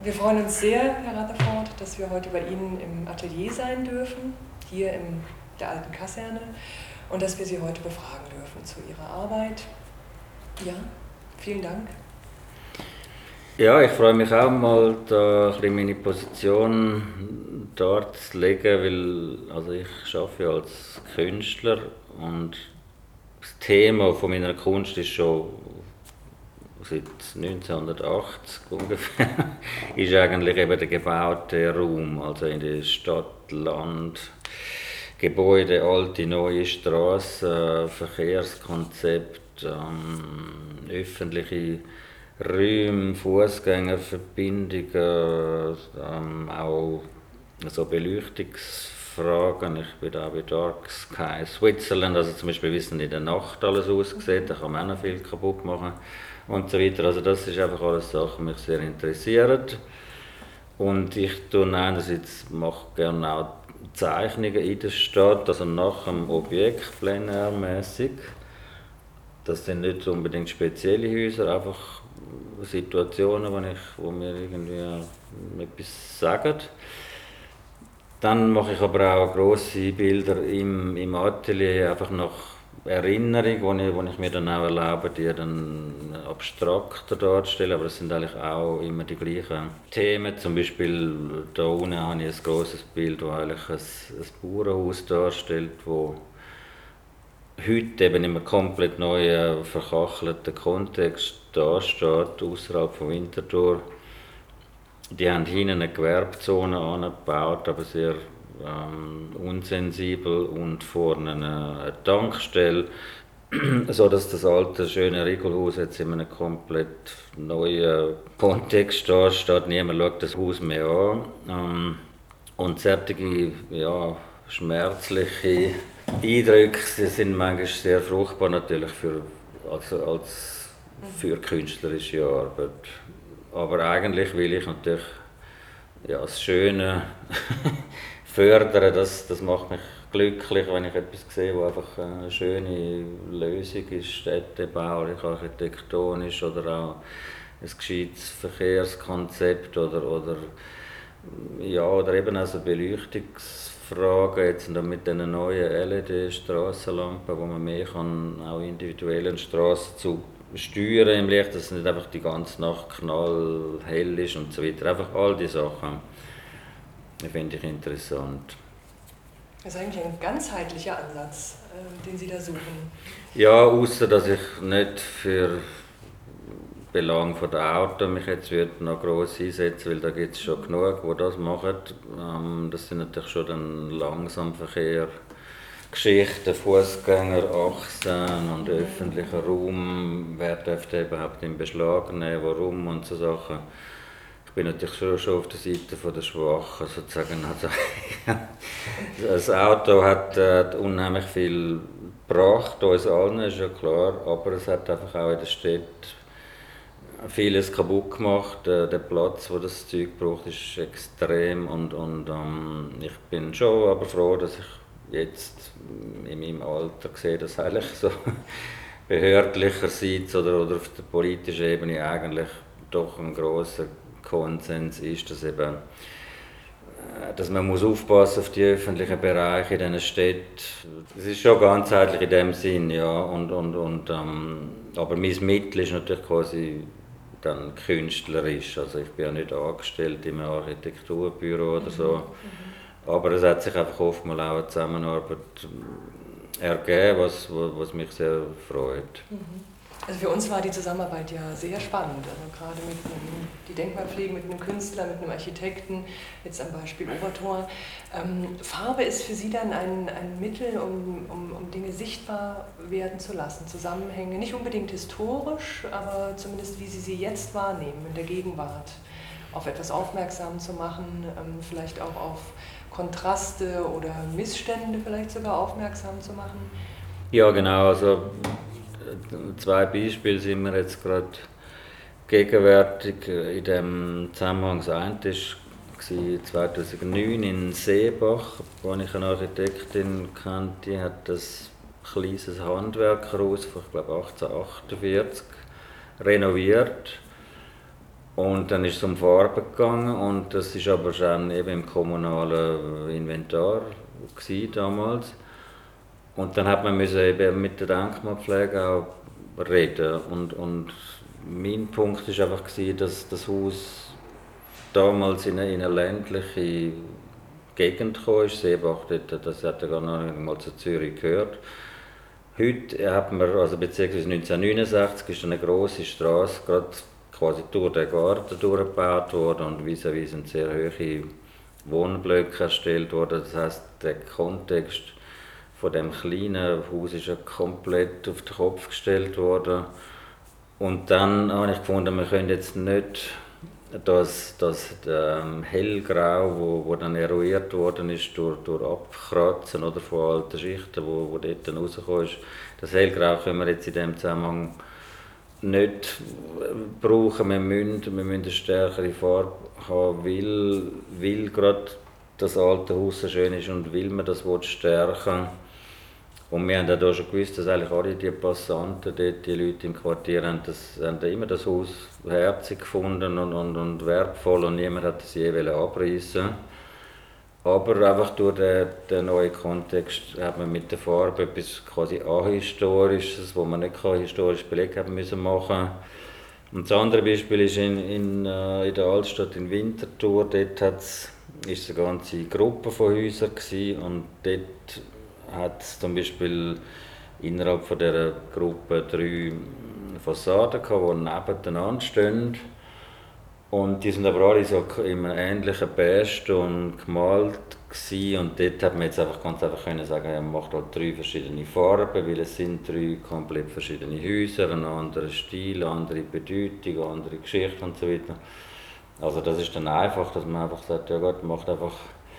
Wir freuen uns sehr, Herr Rutherford, dass wir heute bei Ihnen im Atelier sein dürfen, hier in der alten Kaserne, und dass wir Sie heute befragen dürfen zu Ihrer Arbeit. Ja, vielen Dank. Ja, ich freue mich auch mal, da ein bisschen meine Position darzulegen, weil also ich arbeite ja als Künstler und das Thema von meiner Kunst ist schon seit 1980 ungefähr, ist eigentlich eben der gebaute Raum, also in der Stadt, Land, Gebäude, alte, neue Straßen, Verkehrskonzept, öffentliche Räume, Fußgängerverbindungen, auch so Beleuchtungsfragen. Ich bin da bei Dark Sky Switzerland, also zum Beispiel wissen in der Nacht alles aussieht, da kann man auch noch viel kaputt machen und so weiter. Also das ist einfach alles Sachen, die mich sehr interessieren. Und ich tue einerseits mache gerne auch Zeichnungen in der Stadt, also nach dem Objekt plenärmäßig. Das sind nicht unbedingt spezielle Häuser, einfach Situationen, wo mir irgendwie etwas sagen. Dann mache ich aber auch grosse Bilder im Atelier, einfach nach Erinnerung, wo ich mir dann auch erlaube, die dann abstrakter darzustellen, aber es sind eigentlich auch immer die gleichen Themen. Zum Beispiel da unten habe ich ein grosses Bild, das eigentlich ein Bauernhaus darstellt, wo heute eben in einem komplett neuen, verkachelten Kontext dasteht, außerhalb von Winterthur. Die haben hinten eine Gewerbezone angebaut, aber sehr unsensibel, und vorne eine Tankstelle, so dass das alte schöne Riegelhaus jetzt in einem komplett neuen Kontext steht. Niemand schaut das Haus mehr an. Und solche, ja, schmerzliche Eindrücke sind manchmal sehr fruchtbar natürlich für künstlerische Arbeit. Aber eigentlich will ich natürlich das Schöne fördern. Das macht mich glücklich, wenn ich etwas sehe, wo einfach eine schöne Lösung ist, städtebaulich, architektonisch oder auch ein gescheites Verkehrskonzept oder eben auch so Beleuchtungsfragen jetzt mit diesen neuen LED-Strassenlampen, wo man mehr kann, auch individuellen Strassenzug steuern im Licht, dass es nicht einfach die ganze Nacht knallhell ist und so weiter. Einfach all die Sachen finde ich interessant. Das ist eigentlich ein ganzheitlicher Ansatz, den Sie da suchen. Ja, außer dass ich nicht für Belang von der Auto mich jetzt noch gross einsetzen, weil da gibt es schon genug, die das machen. Das sind natürlich schon dann Langsamverkehr, Geschichten, Fußgängerachsen und öffentlicher Raum. Wer dürfte überhaupt in Beschlag nehmen, warum und so Sachen. Ich bin natürlich schon auf der Seite der Schwachen sozusagen. Also, das Auto hat unheimlich viel gebracht, uns allen, ist ja klar, aber es hat einfach auch in der Stadt vieles kaputt gemacht. Der Platz, wo das Zeug braucht, ist extrem und ich bin schon aber froh, dass ich jetzt in meinem Alter sehe, dass eigentlich so behördlicherseits oder auf der politischen Ebene eigentlich doch ein grosser Konsens ist, dass man muss aufpassen auf die öffentlichen Bereiche in diesen Städten. Es ist schon ganzheitlich in dem Sinn, ja. Aber mein Mittel ist natürlich quasi dann künstlerisch. Also ich bin ja nicht angestellt in einem Architekturbüro oder so. Aber es hat sich einfach oftmals auch eine Zusammenarbeit ergeben, was mich sehr freut. Also für uns war die Zusammenarbeit ja sehr spannend, also gerade die Denkmalpflege mit einem Künstler, mit einem Architekten, jetzt am Beispiel Obertor. Farbe ist für Sie dann ein Mittel, um Dinge sichtbar werden zu lassen, Zusammenhänge, nicht unbedingt historisch, aber zumindest wie Sie jetzt wahrnehmen, in der Gegenwart, auf etwas aufmerksam zu machen, vielleicht auch auf Kontraste oder Missstände vielleicht sogar aufmerksam zu machen. Ja, genau, also 2 Beispiele sind mir jetzt gerade gegenwärtig in dem Zusammenhang. Das eine war 2009 in Seebach, wo ich eine Architektin kannte, die hat ein kleines Handwerkerhaus von, ich glaube, 1848 renoviert. Und dann ist es um Farben gegangen und das ist aber schon eben im kommunalen Inventar damals. Und dann hat man müssen eben mit der Denkmalpflege auch reden. Und mein Punkt war einfach, dass das Haus damals in eine ländliche Gegend kam, Seebach, das hat ja gar noch mal zu Zürich gehört. Heute hat man, also beziehungsweise 1969 ist eine grosse Straße gerade quasi durch den Garten durchgebaut worden und vis-à-vis sind sehr hohe Wohnblöcke erstellt worden. Das heisst, der Kontext von dem kleinen Haus ist ja komplett auf den Kopf gestellt worden. Und dann habe ich gefunden, wir können jetzt nicht das Hellgrau, wo dann eruiert worden ist durch Abkratzen oder von alten Schichten, wo dort dann rausgekommen ist, das Hellgrau können wir jetzt in diesem Zusammenhang nicht brauchen. Wir müssen eine stärkere Farbe haben, weil gerade das alte Haus so schön ist und weil man das stärken will. Und wir haben ja da schon gewusst, dass eigentlich alle die Passanten, die Leute im Quartier, haben immer das Haus herzig gefunden und wertvoll und niemand hat es je abreißen. Aber einfach durch den neuen Kontext hat man mit der Farbe etwas quasi Ahistorisches, das man nicht historisch belegt haben müssen machen. Und das andere Beispiel ist in der Altstadt in Winterthur. Dort war es eine ganze Gruppe von Häusern und dort hat es zum Beispiel innerhalb von dieser Gruppe 3 Fassaden gehabt, die nebeneinander stehen. Und die sind aber alle so in einem ähnlichen Beige-Ton gemalt gewesen. Und dort hat man jetzt ganz einfach können sagen, ja, man macht halt 3 verschiedene Farben, weil es sind 3 komplett verschiedene Häuser, ein anderer Stil, andere Bedeutung, andere Geschichte und so weiter. Also das ist dann einfach, dass man einfach sagt, ja Gott, macht einfach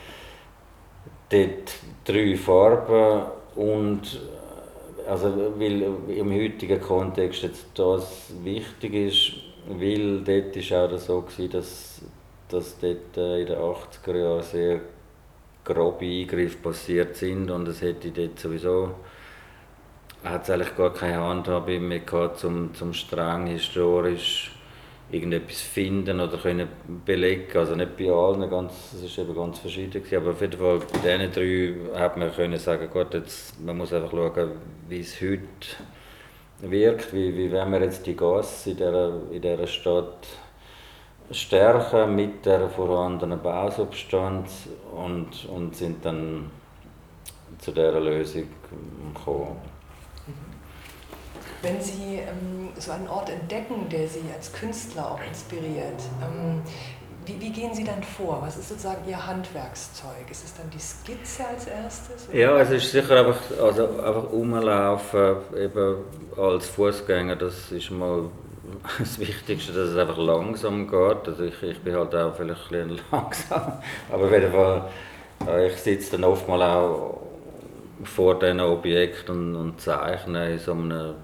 dort 3 Farben und also weil im heutigen Kontext jetzt das wichtig ist, weil dort war auch das so gewesen, dass dort in den 80er Jahren sehr grobe Eingriffe passiert sind und es hätte dort sowieso hat es eigentlich gar keine Handhabe mehr gehabt, zum streng historisch irgendetwas finden oder können belegen. Also nicht bei allen, es war eben ganz verschieden, aber auf jeden Fall bei diesen 3 hat man können sagen, gut, jetzt, man muss einfach schauen, wie es heute wirkt, wie wollen wir jetzt die Gasse in dieser Stadt stärken mit der vorhandenen Bausubstanz und sind dann zu dieser Lösung gekommen. Wenn Sie so einen Ort entdecken, der Sie als Künstler auch inspiriert, wie gehen Sie dann vor? Was ist sozusagen Ihr Handwerkszeug? Ist es dann die Skizze als erstes? Oder? Ja, es ist sicher einfach rumlaufen, eben als Fußgänger, das ist mal das Wichtigste, dass es einfach langsam geht. Also ich bin halt auch vielleicht ein bisschen langsam, aber auf jeden Fall, ich sitze dann oftmals auch vor diesen Objekten und zeichne in so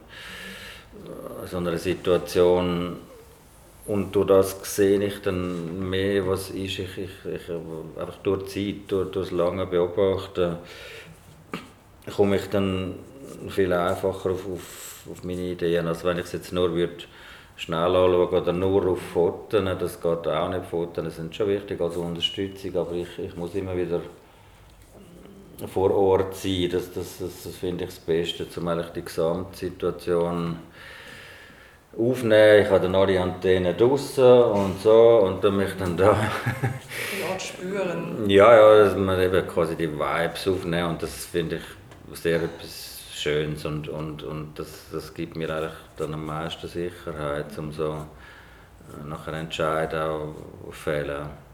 einer Situation. Und durch das sehe ich dann mehr, was ist. Ich einfach durch die Zeit, durch das lange Beobachten, komme ich dann viel einfacher auf meine Ideen, als wenn ich es jetzt nur schnell anschauen oder nur auf Fotos. Das geht auch nicht. Fotos sind schon wichtig als Unterstützung, aber ich muss immer wieder vor Ort sein. Das finde ich das Beste, um eigentlich die Gesamtsituation aufnehmen. Ich habe dann alle Antennen draussen und so und dann mich dann da den Ort spüren. Ja, dass man eben quasi die Vibes aufnehmen und das finde ich sehr etwas Schönes und das gibt mir eigentlich dann am meisten Sicherheit, um so nachher Entscheidungen auch fällen.